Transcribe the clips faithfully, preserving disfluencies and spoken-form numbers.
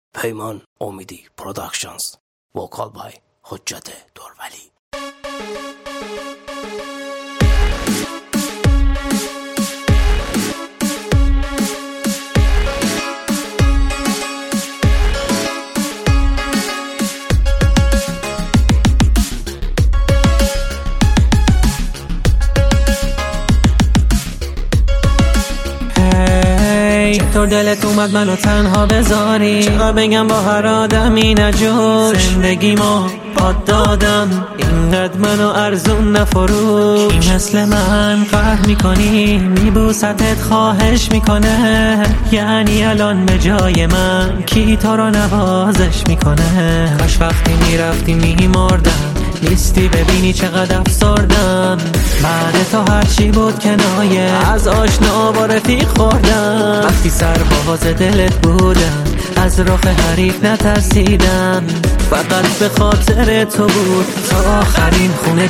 پیمان امیدی پروداکشنز. وکال بای حجت دورولی. چطور دلت اومد منو تنها بذاری؟ چرا بگم با هر آدمی نجوش؟ زندگیمو پاد دادم اینقدر منو ارزون نفروش. این مثل من قهر میکنی میبوستت خواهش میکنه، یعنی الان به جای من کی تو رو نوازش میکنه؟ کاش وقتی میرفتی میمردم نیستی ببینی چقدر افسردم. بعد تو هرچی بود کنایه از آشنا با رفیق خوردم. وقتی سرباز دلت بودم از رخ حریف نترسیدم، فقط به خاطر تو بود تا آخرین خونه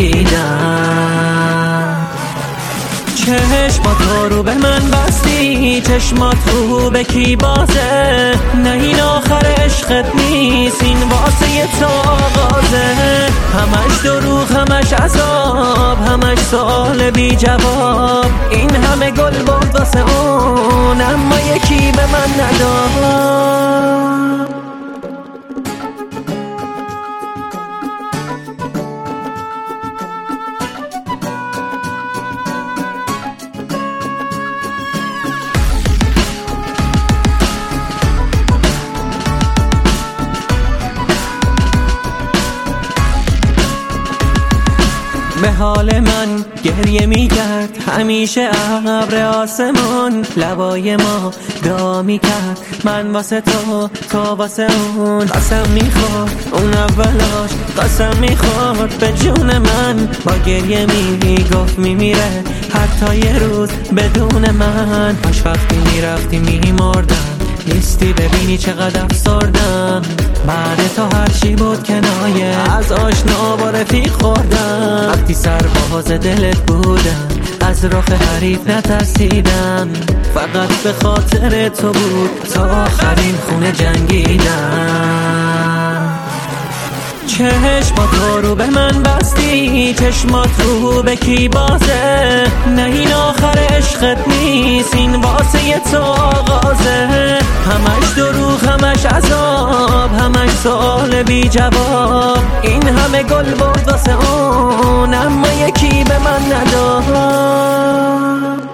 جنگیدم. چشمات رو به من بستی، چشمات رو به کی بازه؟ نه این آخر عشقت نیست، این واسه تو آغازه. همش دروغ، همش عذاب، همش سوال بی جواب. این همه گل بود واسه اون، اما یکی به من نداد. به حال من گریه میکرد همیشه ابر آسمون، لبای ما دعا میکرد من واسه تو تو واسه اون. قسم میخورد اون اولاش، قسم میخورد به جون من، با گریه میگفت میمیره حتی یه روز بدون من. کاش وقتی میرفتی میمردم نیستی ببینی چقدر افسردم. بعد تو هرچی بود کنایه از آشنا با رفیق خوردم. وقتی سرباز دلت بودم از رخ حریف نترسیدم، فقط به خاطر تو بود تا آخرین خونه جنگیدم. چشمات رو به من بستی، چشمات رو به کی بازه؟ نه این آخر عشقت نیست، این واسه تو آغازه. همش دروغ، همش عذاب، همش سوال بی جواب. این همه گل بود واسه اون، اما یکی به من نداد.